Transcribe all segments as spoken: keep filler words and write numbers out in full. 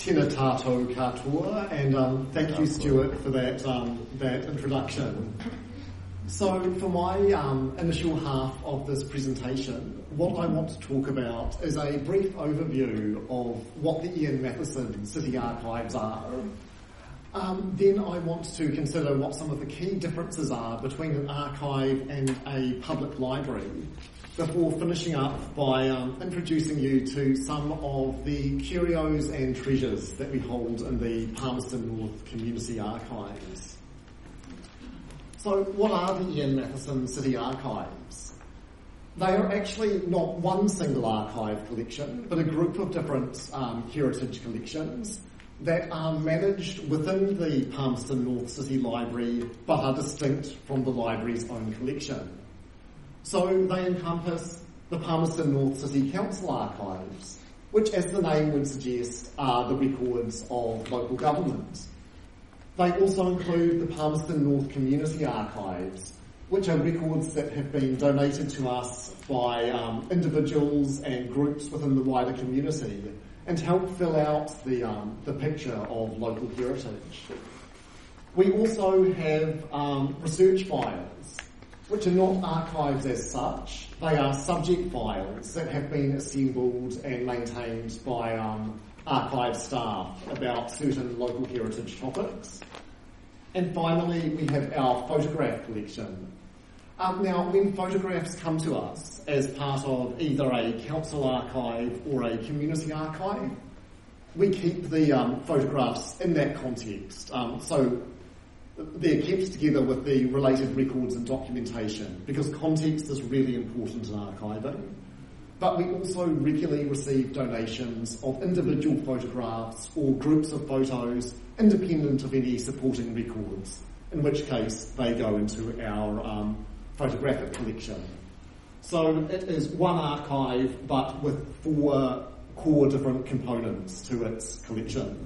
Tēnā tātou katoa, and um, thank you, Stuart, for that um, that introduction. So for my um, initial half of this presentation, what I want to talk about is a brief overview of what the Ian Mathieson City Archives are. Um, then I want to consider what some of the key differences are between an archive and a public library, before finishing up by um, introducing you to some of the curios and treasures that we hold in the Palmerston North Community Archives. So what are the Ian Mathieson City Archives? They are actually not one single archive collection, but a group of different um, heritage collections that are managed within the Palmerston North City Library, but are distinct from the library's own collection. So they encompass the Palmerston North City Council Archives, which, as the name would suggest, are the records of local government. They also include the Palmerston North Community Archives, which are records that have been donated to us by um, individuals and groups within the wider community and help fill out the, um, the picture of local heritage. We also have um, research files, which are not archives as such. They are subject files that have been assembled and maintained by um, archive staff about certain local heritage topics. And finally, we have our photograph collection. Um, now, when photographs come to us as part of either a council archive or a community archive, we keep the um, photographs in that context. Um, so they're kept together with the related records and documentation, because context is really important in archiving. But we also regularly receive donations of individual photographs or groups of photos independent of any supporting records, in which case they go into our um, photographic collection. So it is one archive, but with four core different components to its collection.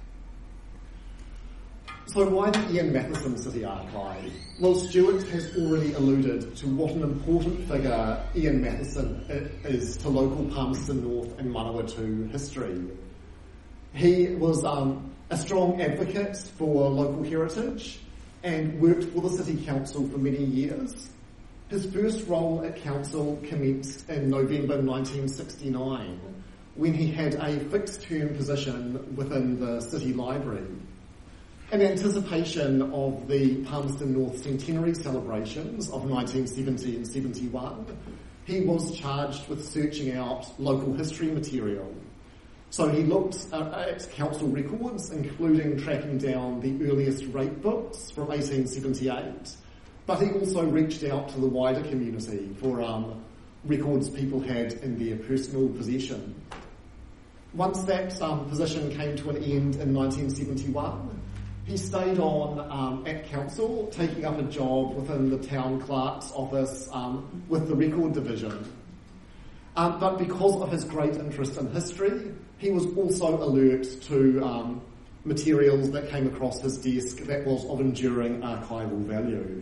So why the Ian Mathieson City Archive? Well, Stuart has already alluded to what an important figure Ian Mathieson is to local Palmerston North and Manawatu history. He was um, a strong advocate for local heritage and worked for the City Council for many years. His first role at Council commenced in November nineteen sixty-nine, when he had a fixed-term position within the City Library. In anticipation of the Palmerston North centenary celebrations of nineteen seventy and seventy-one, he was charged with searching out local history material. So he looked at council records, including tracking down the earliest rate books from eighteen seventy-eight, but he also reached out to the wider community for um, records people had in their personal possession. Once that um, position came to an end in nineteen seventy-one, he stayed on um, at council, taking up a job within the town clerk's office um, with the record division. Um, but because of his great interest in history, he was also alert to um, materials that came across his desk that was of enduring archival value.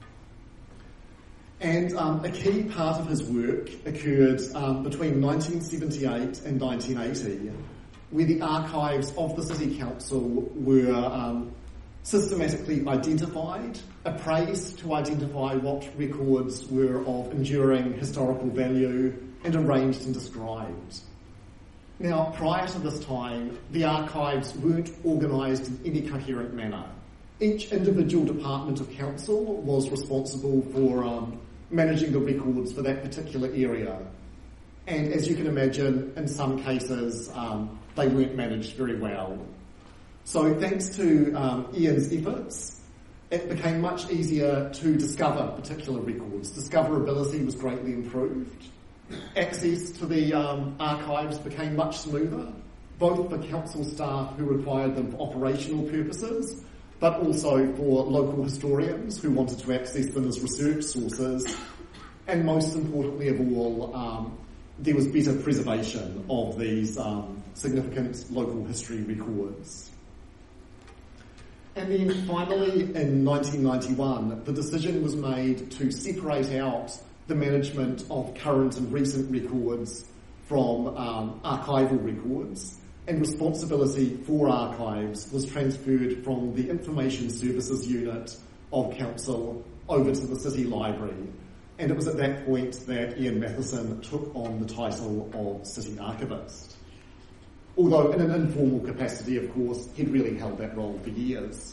And um, a key part of his work occurred um, between nineteen seventy-eight and nineteen eighty, where the archives of the City Council were um, systematically identified, appraised to identify what records were of enduring historical value, and arranged and described. Now, prior to this time, the archives weren't organised in any coherent manner. Each individual department of council was responsible for um, managing the records for that particular area. And as you can imagine, in some cases, um, they weren't managed very well. So thanks to um, Ian's efforts, it became much easier to discover particular records. Discoverability was greatly improved. Access to the um, archives became much smoother, both for council staff who required them for operational purposes, but also for local historians who wanted to access them as research sources. And most importantly of all, um, there was better preservation of these um, significant local history records. And then finally, in nineteen ninety-one, the decision was made to separate out the management of current and recent records from um, archival records and responsibility for archives was transferred from the Information Services Unit of Council over to the City Library, and it was at that point that Ian Matheson took on the title of City Archivist. Although in an informal capacity, of course, he'd really held that role for years.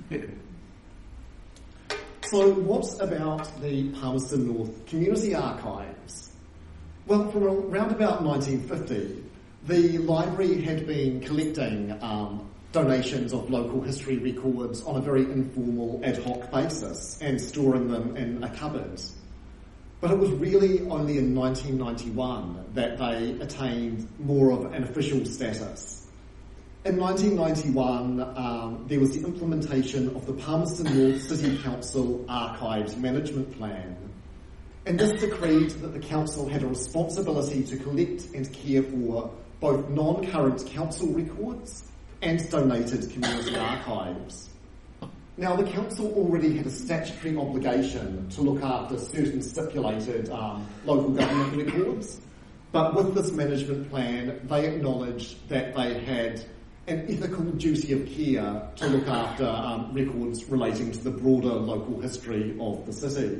So what about the Palmerston North Community Archives? Well, from around about nineteen fifty, the library had been collecting um, donations of local history records on a very informal ad hoc basis and storing them in a cupboard. But it was really only in nineteen ninety-one that they attained more of an official status. In nineteen ninety-one, um, there was the implementation of the Palmerston North City Council Archives Management Plan. And this decreed that the council had a responsibility to collect and care for both non-current council records and donated community archives. Now, the council already had a statutory obligation to look after certain stipulated um, local government records, but with this management plan, they acknowledged that they had an ethical duty of care to look after um, records relating to the broader local history of the city.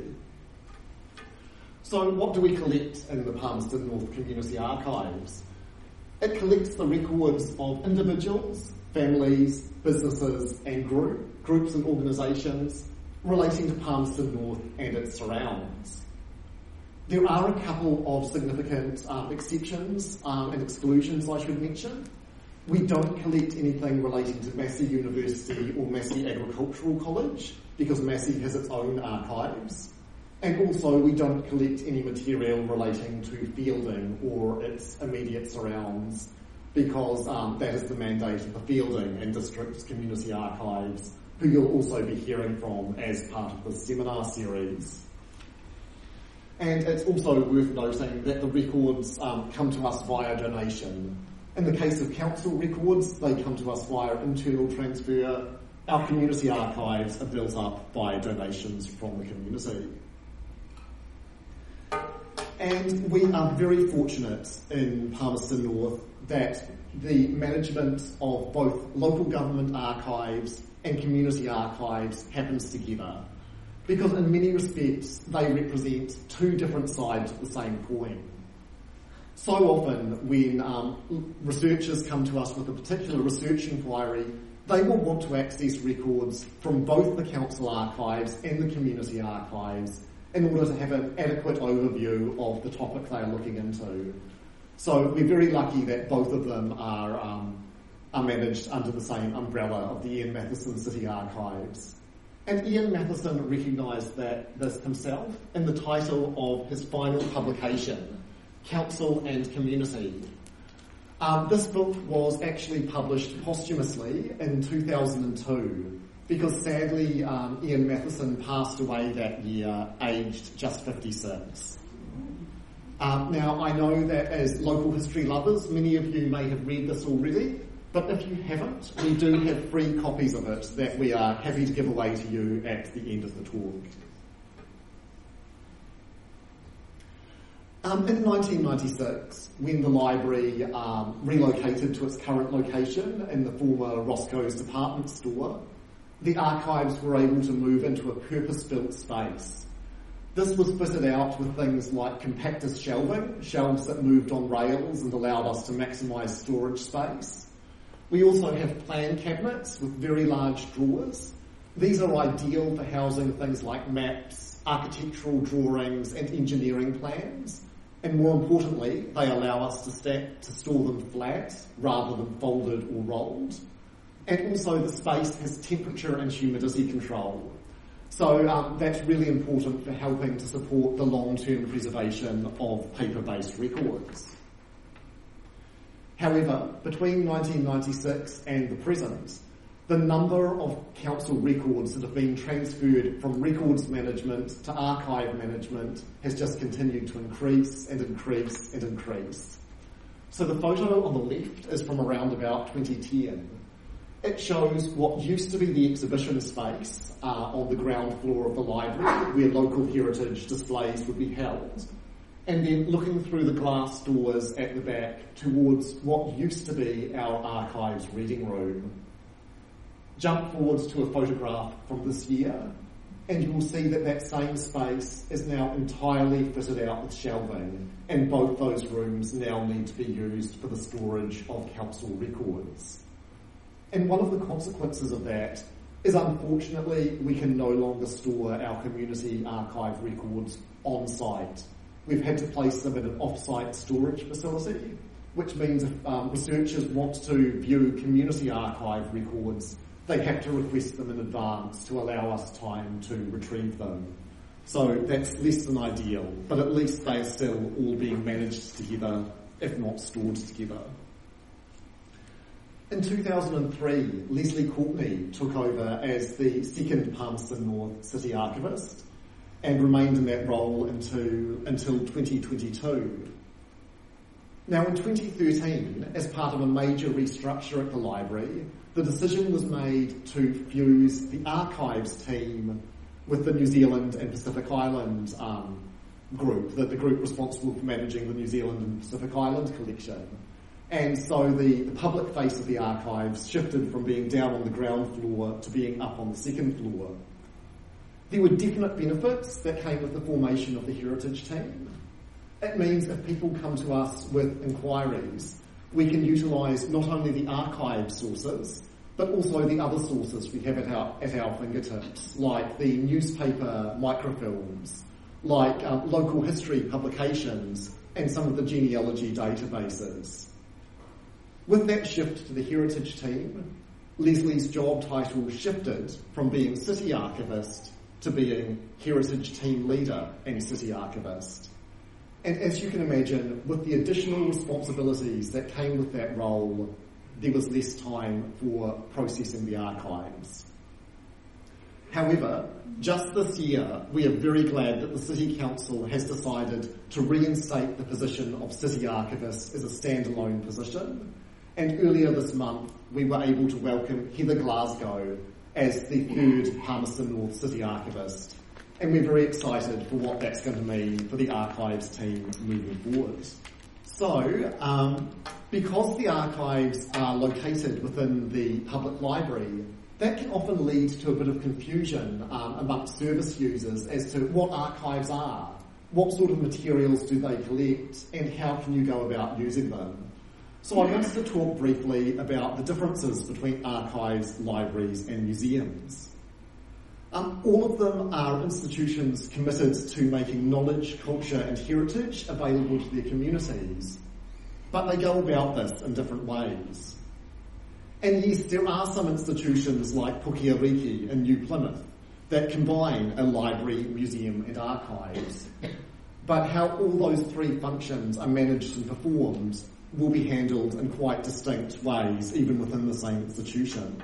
So what do we collect in the Palmerston North Community Archives? It collects the records of individuals, families, businesses and group, groups and organisations relating to Palmerston North and its surrounds. There are a couple of significant um, exceptions um, and exclusions I should mention. We don't collect anything relating to Massey University or Massey Agricultural College because Massey has its own archives. And also we don't collect any material relating to Fielding or its immediate surrounds because um, that is the mandate of the Fielding and District Community Archives, who you'll also be hearing from as part of the seminar series. And it's also worth noting that the records um, come to us via donation. In the case of council records, they come to us via internal transfer. Our community archives are built up by donations from the community. And we are very fortunate in Palmerston North that the management of both local government archives and community archives happens together, because in many respects they represent two different sides of the same coin. So often when um, researchers come to us with a particular research inquiry, they will want to access records from both the council archives and the community archives in order to have an adequate overview of the topic they are looking into. So we're very lucky that both of them are, um, are managed under the same umbrella of the Ian Matheson City Archives. And Ian Matheson recognised that this himself in the title of his final publication, Council and Community. Um, this book was actually published posthumously in two thousand two because sadly um, Ian Matheson passed away that year, aged just fifty-six. Um, now I know that as local history lovers, many of you may have read this already, but if you haven't, we do have free copies of it that we are happy to give away to you at the end of the talk. Um, in nineteen ninety-six, when the library um, relocated to its current location in the former Roscoe's department store, the archives were able to move into a purpose-built space. This was fitted out with things like compactus shelving, shelves that moved on rails and allowed us to maximise storage space. We also have plan cabinets with very large drawers. These are ideal for housing things like maps, architectural drawings and engineering plans. And more importantly, they allow us to, stack, to store them flat rather than folded or rolled. And also the space has temperature and humidity control. So um, that's really important for helping to support the long-term preservation of paper-based records. However, between nineteen ninety-six and the present, the number of council records that have been transferred from records management to archive management has just continued to increase and increase and increase. So the photo on the left is from around about twenty ten. It shows what used to be the exhibition space uh, on the ground floor of the library where local heritage displays would be held. and then looking through the glass doors at the back towards what used to be our archives reading room. Jump forwards to a photograph from this year, and you will see that that same space is now entirely fitted out with shelving, and both those rooms now need to be used for the storage of council records. And one of the consequences of that is, unfortunately, we can no longer store our community archive records on site. We've had to place them in an off-site storage facility, which means if um, researchers want to view community archive records, they have to request them in advance to allow us time to retrieve them. So that's less than ideal, but at least they are still all being managed together, if not stored together. In two thousand three, Leslie Courtney took over as the second Palmerston North City Archivist and remained in that role until, until twenty twenty-two. Now in twenty thirteen, as part of a major restructure at the library, the decision was made to fuse the archives team with the New Zealand and Pacific Island um, group, the, the group responsible for managing the New Zealand and Pacific Island collection. And so the, the public face of the archives shifted from being down on the ground floor to being up on the second floor. There were definite benefits that came with the formation of the heritage team. It means if people come to us with inquiries, we can utilise not only the archive sources, but also the other sources we have at our, at our fingertips, like the newspaper microfilms, like uh, local history publications, and some of the genealogy databases. With that shift to the heritage team, Leslie's job title shifted from being city archivist to being heritage team leader and city archivist. And as you can imagine, with the additional responsibilities that came with that role, there was less time for processing the archives. However, just this year, we are very glad that the City Council has decided to reinstate the position of City Archivist as a standalone position. And earlier this month, we were able to welcome Heather Glasgow as the third Palmerston North City Archivist. And we're very excited for what that's going to mean for the archives team moving forward. So, um, because the archives are located within the public library, that can often lead to a bit of confusion um, amongst service users as to what archives are, what sort of materials do they collect, and how can you go about using them. So I wanted to talk briefly about the differences between archives, libraries, and museums. Um, all of them are institutions committed to making knowledge, culture, and heritage available to their communities, but they go about this in different ways. And yes, there are some institutions like Pukeariki in New Plymouth that combine a library, museum, and archives. But how all those three functions are managed and performed will be handled in quite distinct ways, even within the same institution.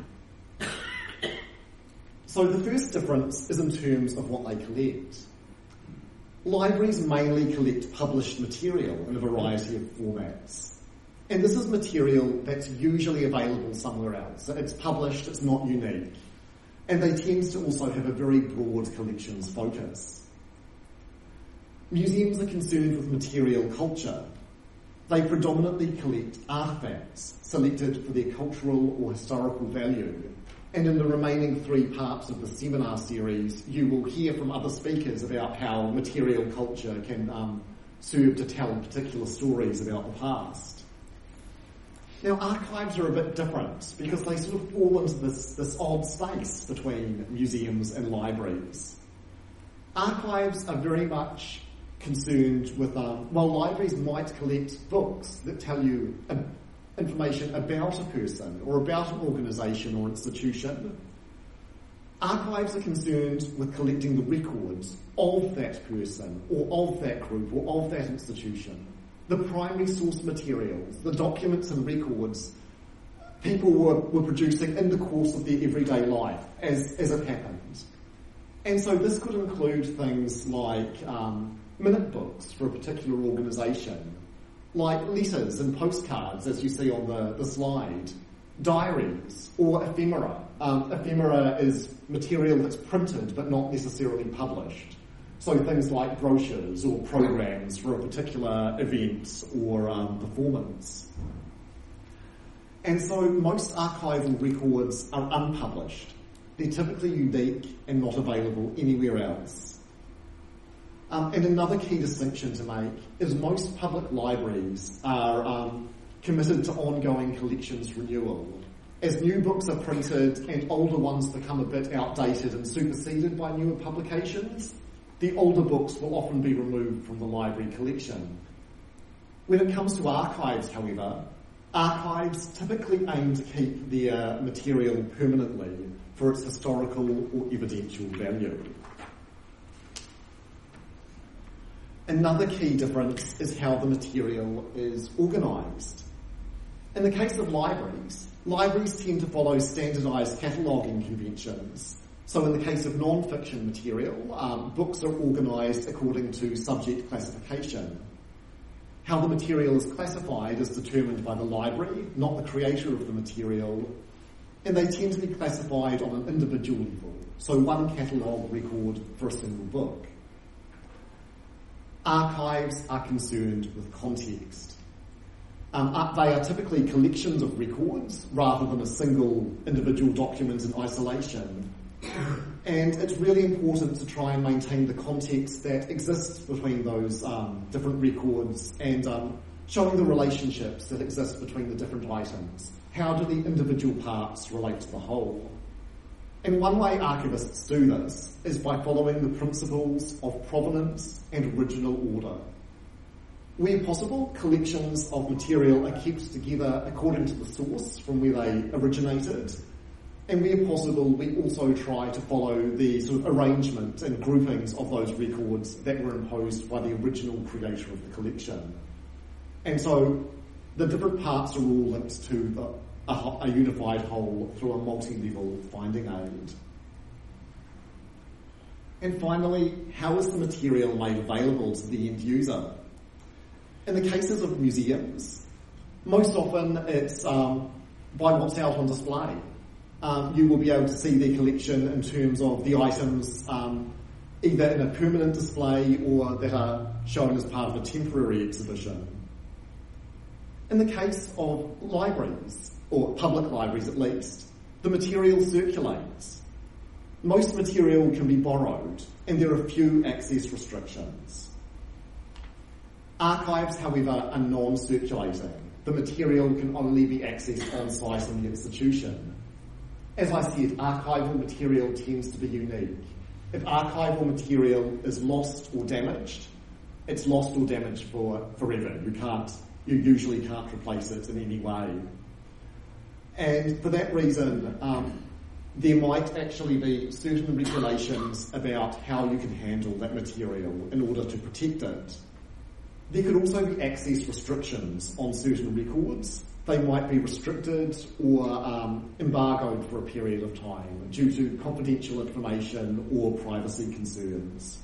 So the first difference is in terms of what they collect. Libraries mainly collect published material in a variety of formats. And this is material that's usually available somewhere else. So it's published, it's not unique. And they tend to also have a very broad collections focus. Museums are concerned with material culture. They predominantly collect artefacts selected for their cultural or historical value. And in the remaining three parts of the seminar series, you will hear from other speakers about how material culture can um, serve to tell particular stories about the past. Now, archives are a bit different because they sort of fall into this, this odd space between museums and libraries. Archives are very much concerned with, um, while libraries might collect books that tell you uh, information about a person or about an organisation or institution, archives are concerned with collecting the records of that person or of that group or of that institution. The primary source materials, the documents and records people were, were producing in the course of their everyday life as, as it happened. And so this could include things like um, minute books for a particular organisation, like letters and postcards, as you see on the, the slide, diaries, or ephemera. Um, ephemera is material that's printed but not necessarily published. So things like brochures or programs for a particular event or um, performance. And so most archival records are unpublished. They're typically unique and not available anywhere else. Um, and another key distinction to make is most public libraries are um, committed to ongoing collections renewal. As new books are printed and older ones become a bit outdated and superseded by newer publications, the older books will often be removed from the library collection. When it comes to archives, however, archives typically aim to keep their material permanently for its historical or evidential value. Another key difference is how the material is organised. In the case of libraries, libraries tend to follow standardised cataloguing conventions. So in the case of non-fiction material, um, books are organised according to subject classification. How the material is classified is determined by the library, not the creator of the material, and they tend to be classified on an individual level, so one catalogue record for a single book. Archives are concerned with context. Um, they are typically collections of records rather than a single individual document in isolation. And it's really important to try and maintain the context that exists between those um, different records and um, showing the relationships that exist between the different items. How do the individual parts relate to the whole? And one way archivists do this is by following the principles of provenance and original order. Where possible, collections of material are kept together according to the source from where they originated. And where possible, we also try to follow the sort of arrangement and groupings of those records that were imposed by the original creator of the collection. And so the different parts are all linked to the, a, a unified whole through a multi-level finding aid. And finally, how is the material made available to the end user? In the cases of museums, most often it's um, by what's out on display. Um, you will be able to see their collection in terms of the items um, either in a permanent display or that are shown as part of a temporary exhibition. In the case of libraries, or public libraries at least, the material circulates. Most material can be borrowed, and there are few access restrictions. Archives, however, are non-circulating. The material can only be accessed on-site in the institution. As I said, archival material tends to be unique. If archival material is lost or damaged, it's lost or damaged for forever. You can't, you usually can't replace it in any way. And for that reason, um, there might actually be certain regulations about how you can handle that material in order to protect it. There could also be access restrictions on certain records. They might be restricted or um, embargoed for a period of time due to confidential information or privacy concerns.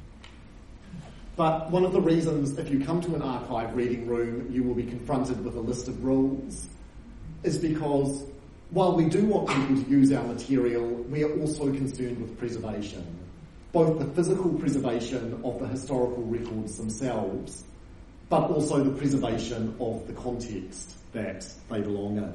But one of the reasons, if you come to an archive reading room, you will be confronted with a list of rules, is because while we do want people to use our material, we are also concerned with preservation, both the physical preservation of the historical records themselves, but also the preservation of the context that they belong in.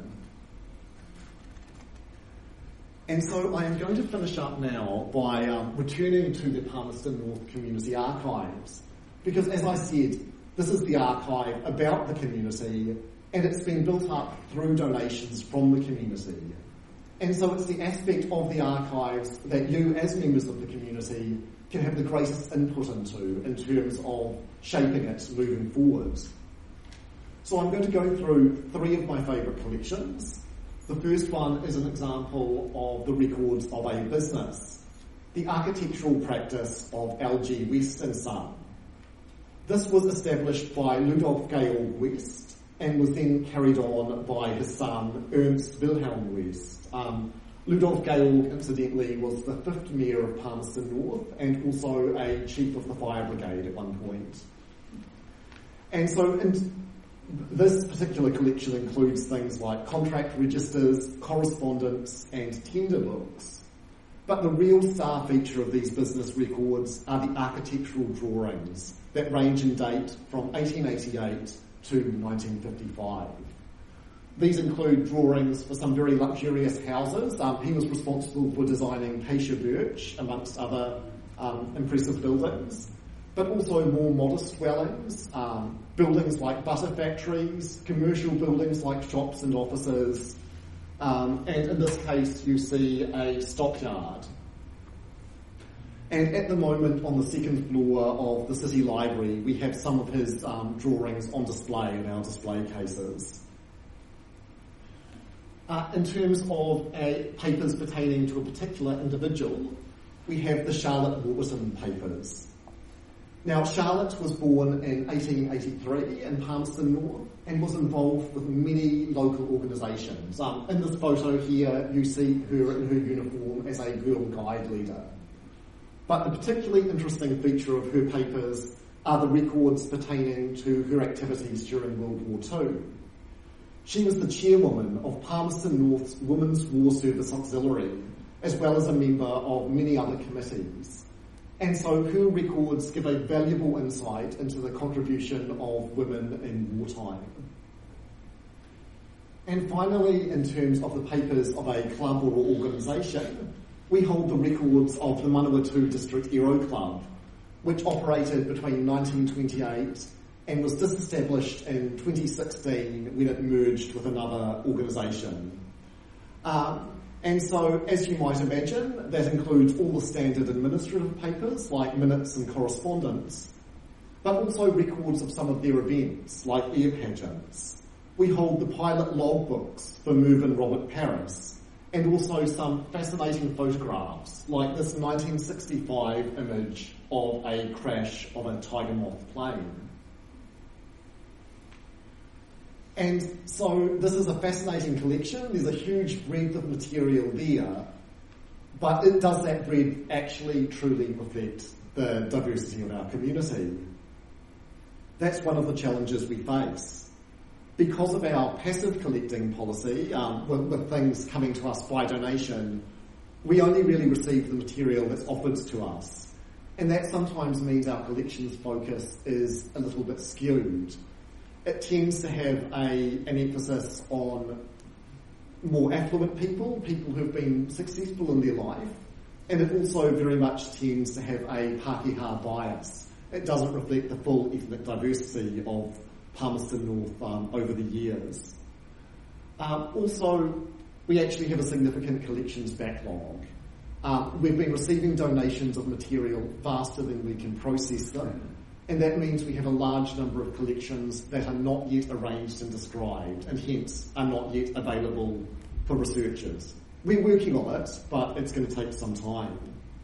And so I am going to finish up now by um, returning to the Palmerston North Community Archives, because as I said, this is the archive about the community, and it's been built up through donations from the community. And so it's the aspect of the archives that you, as members of the community, can have the greatest input into in terms of shaping it moving forward. So I'm going to go through three of my favourite collections. The first one is an example of the records of a business, the architectural practice of L G West and Son. This was established by Ludolf Georg West and was then carried on by his son Ernst Wilhelm West. Um, Ludolf Georg, incidentally, was the fifth mayor of Palmerston North and also a chief of the fire brigade at one point. And so in this particular collection includes things like contract registers, correspondence, and tender books. But the real star feature of these business records are the architectural drawings that range in date from eighteen eighty-eight to nineteen fifty-five. These include drawings for some very luxurious houses. Um, he was responsible for designing Pacia Birch, amongst other um, impressive buildings, but also more modest dwellings, um, buildings like butter factories, commercial buildings like shops and offices, um, and in this case you see a stockyard. And at the moment on the second floor of the City Library we have some of his um, drawings on display in our display cases. Uh, in terms of uh, papers pertaining to a particular individual, we have the Charlotte Warburton papers. Now, Charlotte was born in eighteen eighty-three in Palmerston North and was involved with many local organisations. Um, in this photo here, you see her in her uniform as a Girl Guide leader. But the particularly interesting feature of her papers are the records pertaining to her activities during World War Two. She was the chairwoman of Palmerston North's Women's War Service Auxiliary, as well as a member of many other committees. And so her records give a valuable insight into the contribution of women in wartime. And finally, in terms of the papers of a club or organisation, we hold the records of the Manawatu District Aero Club, which operated between nineteen twenty-eight and was disestablished in twenty sixteen when it merged with another organisation. Um, and so, as you might imagine, that includes all the standard administrative papers like minutes and correspondence, but also records of some of their events like air pageants. We hold the pilot logbooks for Mervyn Robert Paris, and also some fascinating photographs like this nineteen sixty-five image of a crash of a Tiger Moth plane. And so this is a fascinating collection. There's a huge breadth of material there, but it, does that breadth actually truly reflect the diversity of our community? That's one of the challenges we face. Because of our passive collecting policy, um, with, with things coming to us by donation, we only really receive the material that's offered to us. And that sometimes means our collections focus is a little bit skewed. It tends to have a, an emphasis on more affluent people, people who've been successful in their life, and it also very much tends to have a Pākehā bias. It doesn't reflect the full ethnic diversity of Palmerston North um, over the years. Um, also, we actually have a significant collections backlog. Um, we've been receiving donations of material faster than we can process them. And that means we have a large number of collections that are not yet arranged and described, and hence are not yet available for researchers. We're working on it, but it's going to take some time.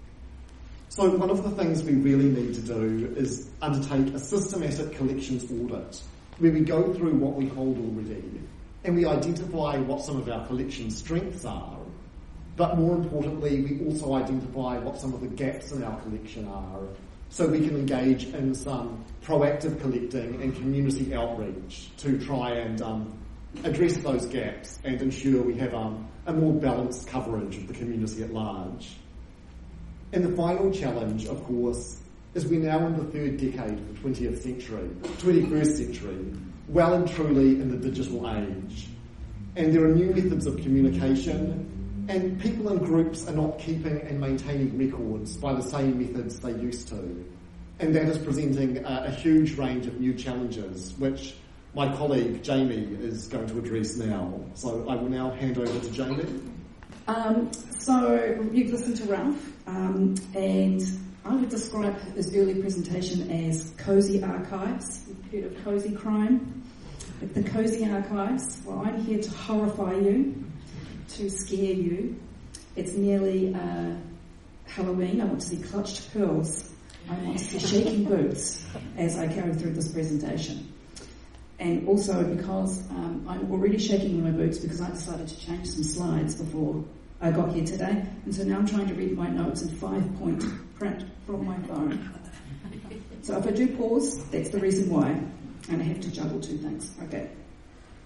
So one of the things we really need to do is undertake a systematic collections audit, where we go through what we hold already, and we identify what some of our collection strengths are, but more importantly, we also identify what some of the gaps in our collection are, so we can engage in some proactive collecting and community outreach to try and um, address those gaps and ensure we have um, a more balanced coverage of the community at large. And the final challenge, of course, is we're now in the third decade of the twentieth century, twenty-first century, well and truly in the digital age. And there are new methods of communication, and people and groups are not keeping and maintaining records by the same methods they used to. And that is presenting a, a huge range of new challenges, which my colleague Jamie is going to address now. So I will now hand over to Jamie. Um, so you've listened to Ralph, um, and I would describe his early presentation as cosy archives. You've heard of cosy crime? The cosy archives. Well, I'm here to horrify you, to scare you. It's nearly uh, Halloween. I want to see clutched pearls. I want to see shaking boots as I carry through this presentation. And also because um, I'm already shaking in my boots because I decided to change some slides before I got here today. And so now I'm trying to read my notes in five-point print from my phone. So if I do pause, that's the reason why. And I have to juggle two things. Okay.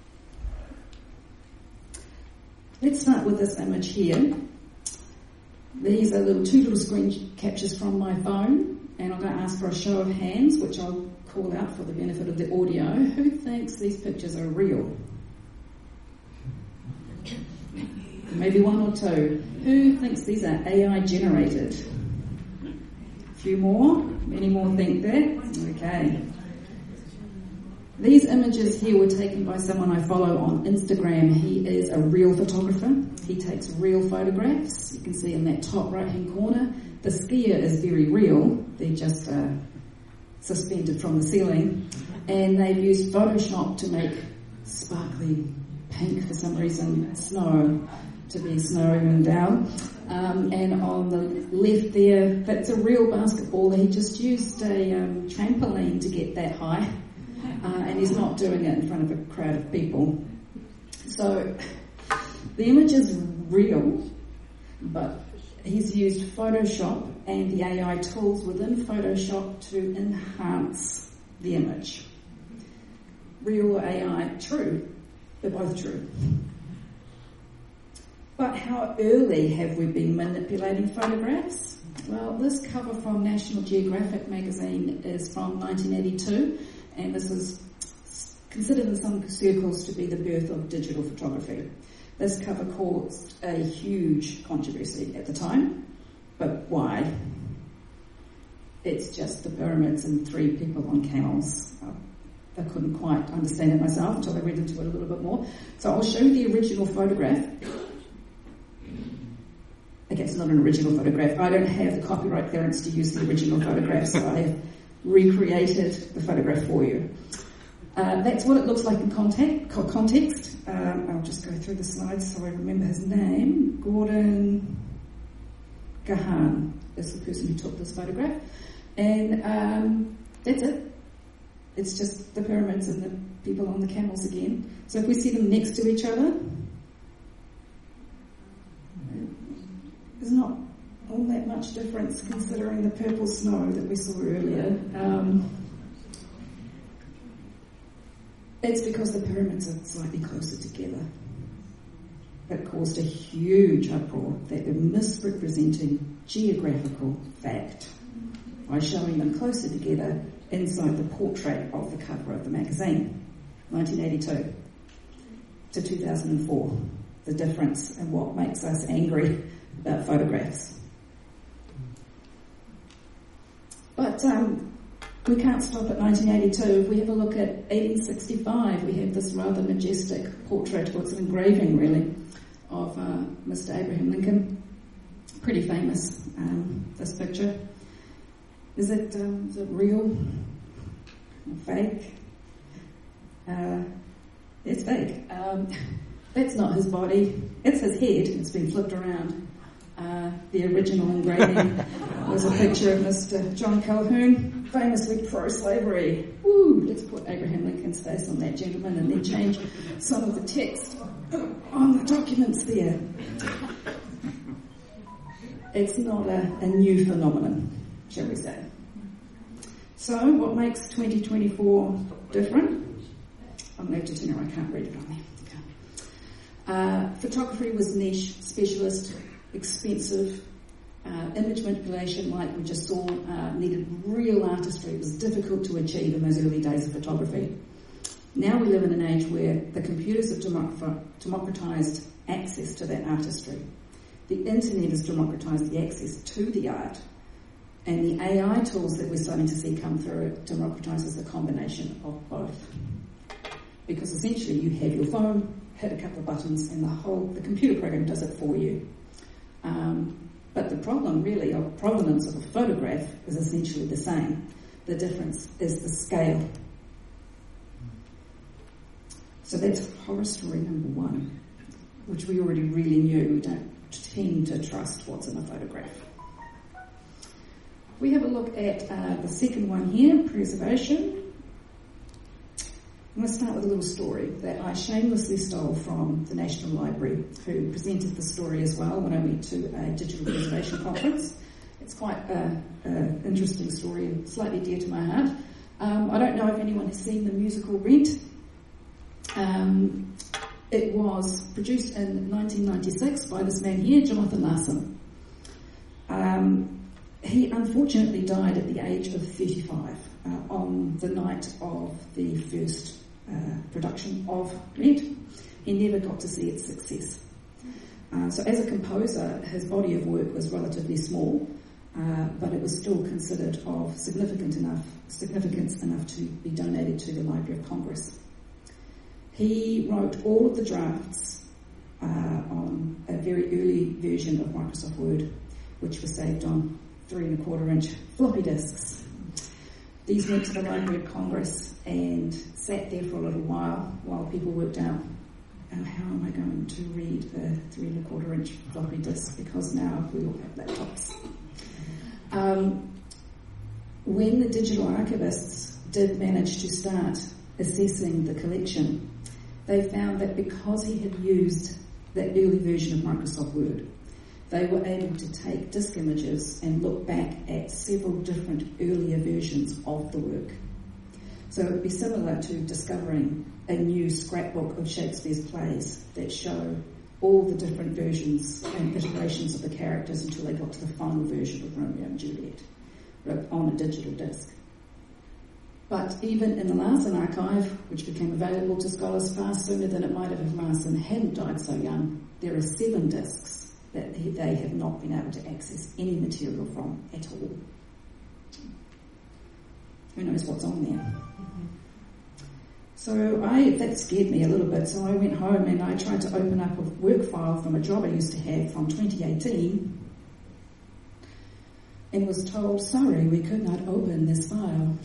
Let's start with this image here. These are little two little screen captures from my phone, and I'm going to ask for a show of hands, which I'll call out for the benefit of the audio. Who thinks these pictures are real? Maybe one or two. Who thinks these are A I generated? A few more? Many more think that? Okay. These images here were taken by someone I follow on Instagram. He is a real photographer. He takes real photographs. You can see in that top right-hand corner. The skier is very real. They're just uh, suspended from the ceiling. And they've used Photoshop to make sparkly pink, for some reason, snow, to be snowing down. Um, and on the left there, that's a real basketballer. He just used a um, trampoline to get that high. Uh, and he's not doing it in front of a crowd of people. So the image is real, but he's used Photoshop and the A I tools within Photoshop to enhance the image. Real A I, true. They're both true. But how early have we been manipulating photographs? Well, this cover from National Geographic magazine is from nineteen eighty-two. And this is considered in some circles to be the birth of digital photography. This cover caused a huge controversy at the time, but why? It's just the pyramids and three people on camels. I couldn't quite understand it myself until I read into it a little bit more. So I'll show you the original photograph. Okay, it's not an original photograph. I don't have the copyright clearance to use the original photograph, so I have recreated the photograph for you. Uh, that's what it looks like in context. context. Um, I'll just go through the slides so I remember his name. Gordon Gahan is the person who took this photograph. And um, that's it. It's just the pyramids and the people on the camels again. So if we see them next to each other, there's not all that much difference considering the purple snow that we saw earlier. Um, it's because the pyramids are slightly closer together. It caused a huge uproar that they're misrepresenting geographical fact by showing them closer together inside the portrait of the cover of the magazine, nineteen eighty-two to two thousand four. The difference and what makes us angry about photographs. But um, we can't stop at nineteen eighty-two. If we have a look at eighteen sixty-five, we have this rather majestic portrait, well, it's an engraving really, of uh, Mister Abraham Lincoln. Pretty famous, um, this picture. Is it, um, is it real or fake? Uh, it's fake. Um, that's not his body. It's his head. It's been flipped around. Uh, the original engraving was a picture of Mister John Calhoun, famously pro-slavery. Woo! Let's put Abraham Lincoln's face on that gentleman and then change some of the text on the documents there. It's not a, a new phenomenon, shall we say. So, what makes twenty twenty-four different? I'm going to have to turn around, I can't read it on there. Uh, photography was niche, specialist, expensive. Uh, image manipulation, like we just saw, uh, needed real artistry. It was difficult to achieve in those early days of photography. Now we live in an age where the computers have democratized access to that artistry. The internet has democratized the access to the art. And the A I tools that we're starting to see come through democratizes the combination of both. Because essentially you have your phone, hit a couple of buttons, and the whole, the computer program does it for you. Um, but the problem really of provenance of a photograph is essentially the same. The difference is the scale. So that's horror story number one, which we already really knew. We don't tend to trust what's in a photograph. We have a look at uh, the second one here, preservation. I'm going to start with a little story that I shamelessly stole from the National Library, who presented the story as well when I went to a digital preservation conference. It's quite an interesting story and slightly dear to my heart. Um, I don't know if anyone has seen the musical Rent. Um, it was produced in nineteen ninety-six by this man here, Jonathan Larson. Um, he unfortunately died at the age of thirty-five uh, on the night of the first uh, production of Rent. He never got to see its success. Uh, so as a composer, his body of work was relatively small, uh, but it was still considered of significant enough, significance enough to be donated to the Library of Congress. He wrote all of the drafts uh, on a very early version of Microsoft Word, which was saved on three and a quarter inch floppy disks. These went to the Library of Congress and sat there for a little while while people worked out, oh, how am I going to read a three and a quarter inch floppy disk, because now we all have laptops. Um, when the digital archivists did manage to start assessing the collection, they found that because he had used that early version of Microsoft Word, they were able to take disk images and look back at several different earlier versions of the work. So it would be similar to discovering a new scrapbook of Shakespeare's plays that show all the different versions and iterations of the characters until they got to the final version of Romeo and Juliet on a digital disc. But even in the Larson archive, which became available to scholars far sooner than it might have if Larson hadn't died so young, there are seven discs that they have not been able to access any material from at all. Who knows what's on there? Mm-hmm. So I that scared me a little bit, so I went home and I tried to open up a work file from a job I used to have from twenty eighteen and was told, sorry, we could not open this file.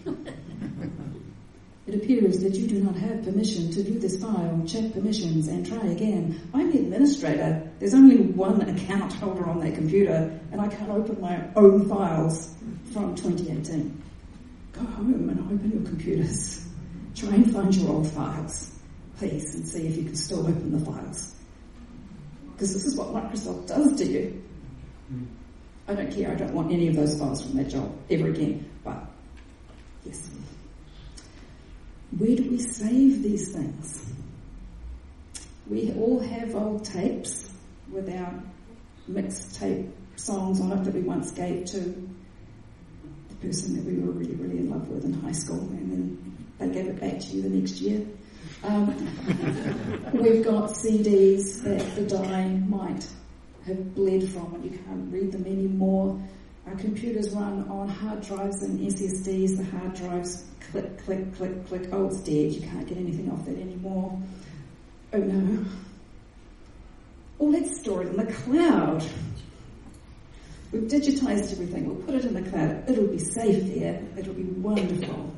It appears that you do not have permission to view this file. Check permissions and try again. I'm the administrator. There's only one account holder on that computer and I can't open my own files from twenty eighteen. Go home and open your computers. Try and find your old files, please, and see if you can still open the files. Because this is what Microsoft does to you. Mm. I don't care. I don't want any of those files from that job ever again. But, yes. Where do we save these things? We all have old tapes with our mixtape songs on it that we once gave to the person that we were really, really in love with in high school, and then they gave it back to you the next year. Um, we've got C Ds that the dye might have bled from and you can't read them anymore. Our computers run on hard drives and S S Ds. The hard drives click, click, click, click. Oh, it's dead. You can't get anything off that anymore. Oh no. Oh, let's store it in the cloud. We've digitized everything. We'll put it in the cloud. It'll be safe there. It'll be wonderful.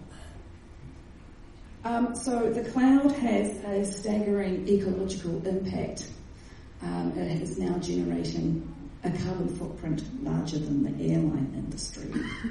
Um, so the cloud has a staggering ecological impact. Um, it is now generating a carbon footprint larger than the airline industry.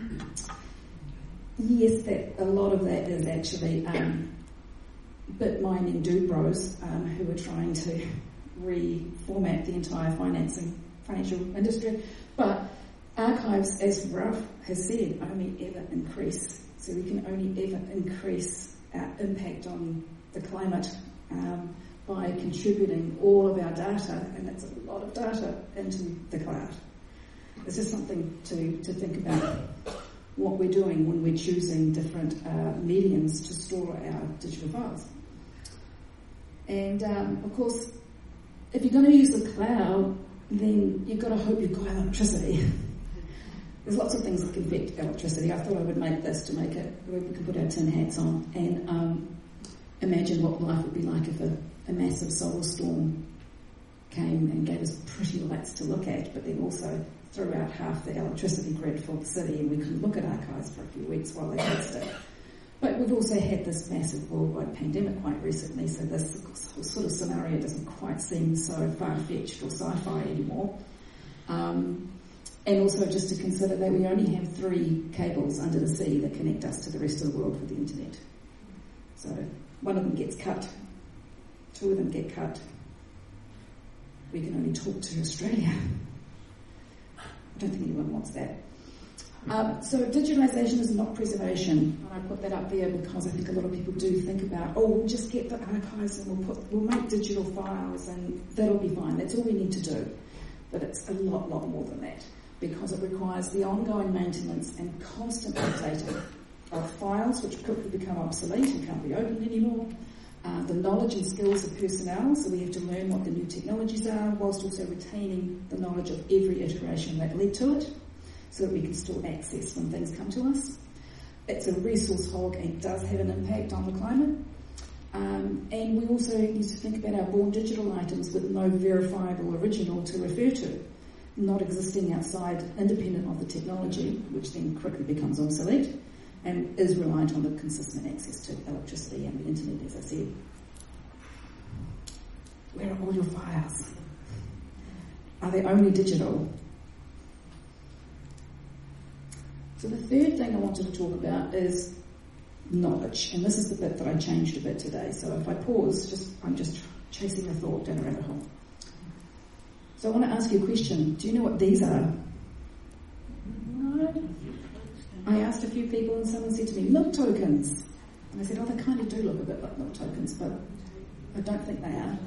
Yes, that a lot of that is actually um, bit mining dude bros um, who are trying to reformat the entire financing financial industry. But archives, as Ralph has said, only ever increase. So we can only ever increase our impact on the climate um, by contributing all of our data, and that's a lot of data, into the cloud. It's just something to, to think about what we're doing when we're choosing different uh, mediums to store our digital files. And um, of course, if you're going to use the cloud, then you've got to hope you've got electricity. There's lots of things that can affect electricity. I thought I would make this to make it where we can put our tin hats on and um, imagine what life would be like if a, a massive solar storm came and gave us pretty lights to look at, but then also threw out half the electricity grid for the city, and we couldn't look at archives for a few weeks while they fixed it. But we've also had this massive worldwide pandemic quite recently, so this sort of scenario doesn't quite seem so far-fetched or sci-fi anymore. Um, and also just to consider that we only have three cables under the sea that connect us to the rest of the world with the internet. So one of them gets cut, two of them get cut. We can only talk to Australia. I don't think anyone wants that. Um, so digitalisation is not preservation, and I put that up there because I think a lot of people do think about, oh, we'll just get the archives and we'll put, we'll make digital files and that'll be fine. That's all we need to do. But it's a lot, lot more than that. because it requires the ongoing maintenance and constant updating of files which quickly become obsolete and can't be opened anymore, uh, the knowledge and skills of personnel, so we have to learn what the new technologies are, whilst also retaining the knowledge of every iteration that led to it, so that we can still access when things come to us. It's a resource hog and does have an impact on the climate. Um, and we also need to think about our born digital items with no verifiable original to refer to, not existing outside, independent of the technology, which then quickly becomes obsolete, and is reliant on the consistent access to electricity and the internet, as I said. Where are all your files? Are they only digital? So the third thing I wanted to talk about is knowledge, and this is the bit that I changed a bit today. So if I pause, just I'm just chasing a thought down a rabbit hole. So I want to ask you a question. Do you know what these are? No. I asked a few people and someone said to me, milk tokens. And I said, oh, they kind of do look a bit like milk tokens, but I don't think they are.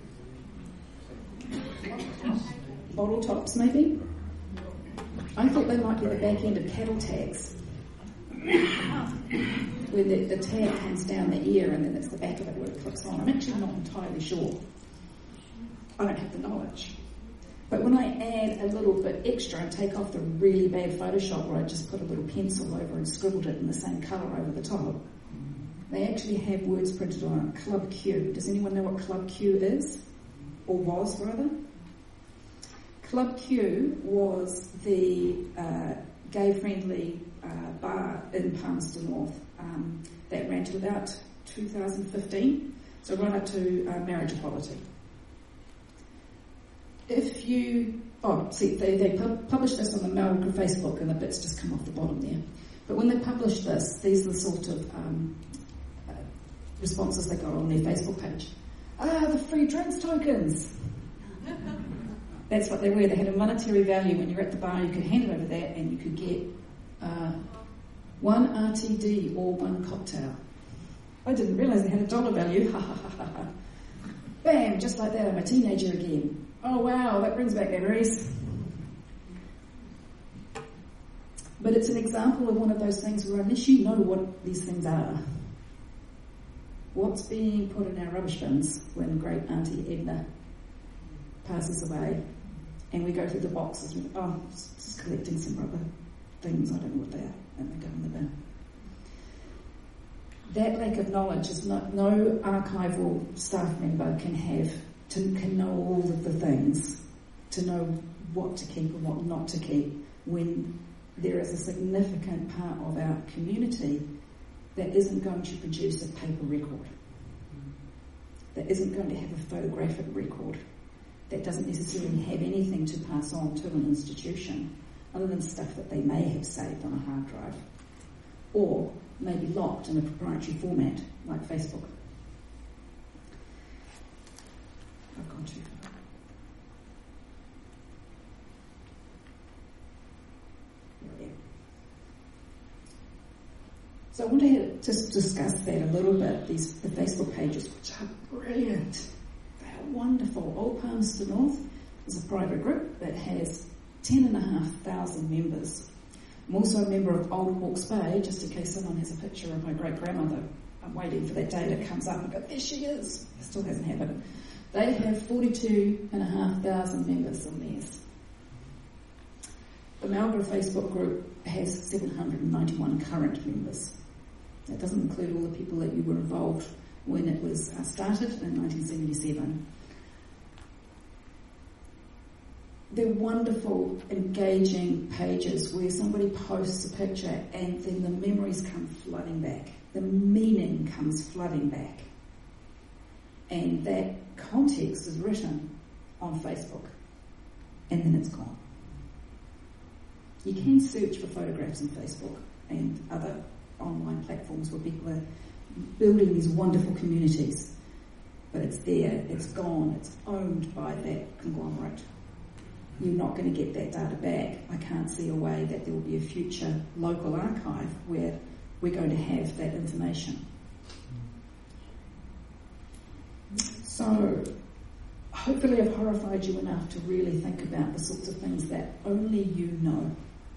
Bottle tops, maybe? I thought they might be the back end of cattle tags, where the, the tag hangs down the ear and then it's the back of it where it clips on. I'm actually not entirely sure. I don't have the knowledge. But when I add a little bit extra and take off the really bad Photoshop where I just put a little pencil over and scribbled it in the same colour over the top, they actually have words printed on it. Club Q. Does anyone know what Club Q is? Or was, rather? Club Q was the uh, gay-friendly uh, bar in Palmerston North um, that ran to about two thousand fifteen, so right up to uh, marriage equality. If you... Oh, see, they, they pub- published this on the Marlborough Facebook, and the bits just come off the bottom there. But when they published this, these are the sort of um, uh, responses they got on their Facebook page. Ah, the free drinks tokens! That's what they were. They had a monetary value. When you're at the bar, you could hand it over that and you could get uh, one R T D or one cocktail. I didn't realise they had a dollar value. Ha ha ha ha ha. Bam, just like that, I'm a teenager again. Oh wow, that brings back memories. But it's an example of one of those things where unless you know what these things are, what's being put in our rubbish bins when great Auntie Edna passes away, and we go through the boxes and oh, just collecting some rubber things, I don't know what they are, and they go in the bin. That lack of knowledge is not, no archival staff member can have, to, can know all of the things, to know what to keep and what not to keep, when there is a significant part of our community that isn't going to produce a paper record, that isn't going to have a photographic record, that doesn't necessarily have anything to pass on to an institution other than stuff that they may have saved on a hard drive or maybe locked in a proprietary format like Facebook. I've gone too far. There. So I want to just discuss that a little bit, these the Facebook pages, which are brilliant. Wonderful. Old Palmerston North is a private group that has ten and a half thousand members. I'm also a member of Old Hawke's Bay, just in case someone has a picture of my great grandmother. I'm waiting for that day that comes up and go, there she is. It still hasn't happened. They have forty-two and a half thousand members on theirs. The Marlborough Facebook group has seven hundred ninety-one current members. That doesn't include all the people that you were involved when it was uh, started in nineteen seventy-seven. They're wonderful, engaging pages where somebody posts a picture and then the memories come flooding back. The meaning comes flooding back. And that context is written on Facebook. And then it's gone. You can search for photographs on Facebook and other online platforms where people are building these wonderful communities. But it's there, it's gone, it's owned by that conglomerate. You're not going to get that data back. I can't see a way that there will be a future local archive where we're going to have that information. So, hopefully I've horrified you enough to really think about the sorts of things that only you know.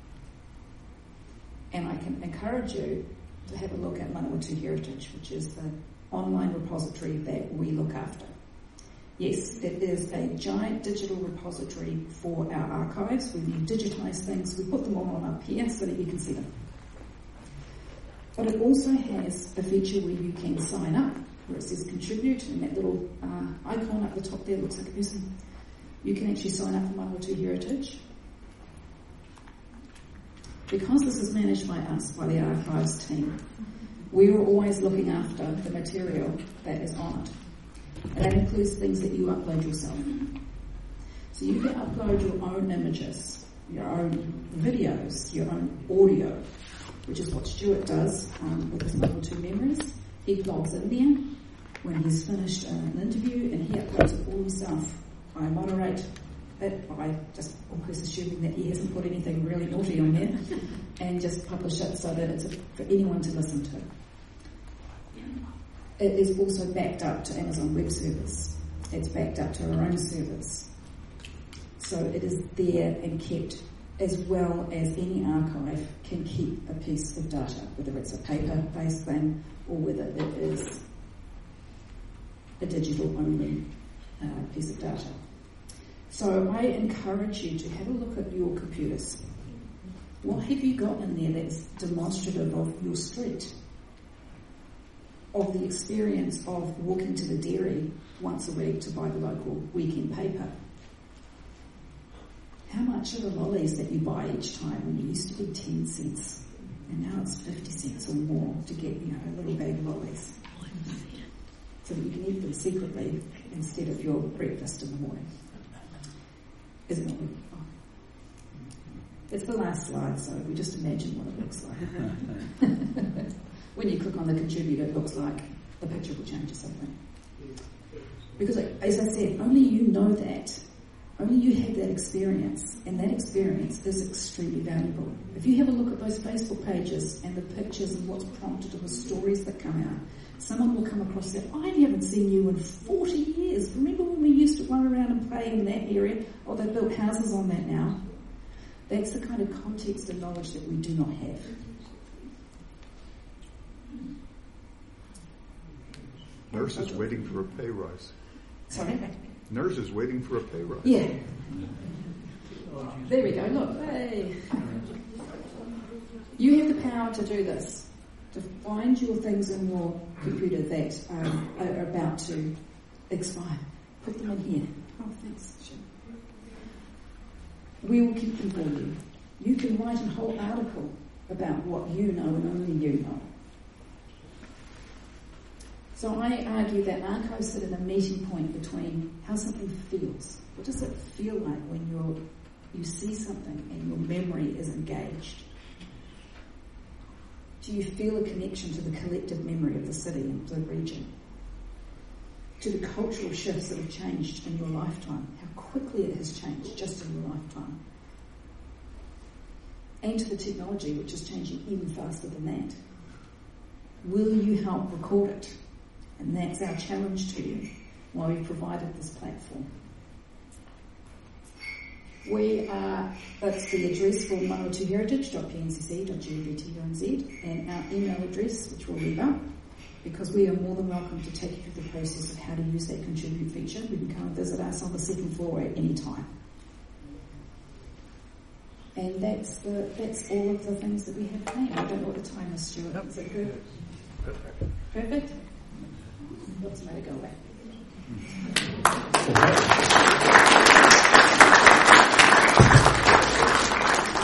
And I can encourage you to have a look at Manawatu Heritage, which is the online repository that we look after. Yes, it is a giant digital repository for our archives. When you digitise things, we put them all on up here so that you can see them. But it also has a feature where you can sign up, where it says contribute, and that little uh, icon up the top there looks like a person. You can actually sign up for Manawatu Heritage. Because this is managed by us, by the archives team, we are always looking after the material that is on it. And that includes things that you upload yourself. So you can upload your own images, your own videos, your own audio, which is what Stuart does um, with his Manawatu Memories. He logs in there when he's finished uh, an interview, and he uploads it all himself. I moderate it by just always assuming that he hasn't put anything really naughty on there, and just publish it so that it's a, for anyone to listen to. It is also backed up to Amazon Web Service. It's backed up to our own servers. So it is there and kept as well as any archive can keep a piece of data, whether it's a paper-based thing or whether it is a digital-only uh, piece of data. So I encourage you to have a look at your computers. What have you got in there that's demonstrative of your street? Of the experience of walking to the dairy once a week to buy the local weekend paper. How much are the lollies that you buy each time when it used to be ten cents and now it's fifty cents or more to get, you know, a little bag of lollies? So that you can eat them secretly instead of your breakfast in the morning. Isn't it? Oh. It's the last slide, so we just imagine what it looks like. When you click on the contributor, it looks like the picture will change or something. Because, as I said, only you know that. Only you have that experience, and that experience is extremely valuable. If you have a look at those Facebook pages and the pictures and what's prompted and the stories that come out, someone will come across that, I haven't seen you in forty years. Remember when we used to run around and play in that area? Oh, they've built houses on that now. That's the kind of context and knowledge that we do not have. Nurse is waiting for a pay rise. Sorry? Nurse is waiting for a pay rise. Yeah. There we go, look. Hey. You have the power to do this. To find your things in your computer that um, are about to expire. Put them in here. Oh, thanks. Sure. We will keep them for you. You can write a whole article about what you know and only you know. So I argue that archives sit at a meeting point between how something feels. What does it feel like when you're, you see something and your memory is engaged? Do you feel a connection to the collective memory of the city and the region? To the cultural shifts that have changed in your lifetime, how quickly it has changed just in your lifetime. And to the technology, which is changing even faster than that. Will you help record it? And that's our challenge to you, why we provided this platform. We are, that's the address for manawatu heritage dot p n c c dot gov dot n z and our email address, which we'll leave up, because we are more than welcome to take you through the process of how to use that contribute feature. You can come and visit us on the second floor at any time. And that's the, that's all of the things that we have planned. I don't know what the time is, Stuart. Yep. Is it good? Perfect. Perfect? What's the matter? Go away.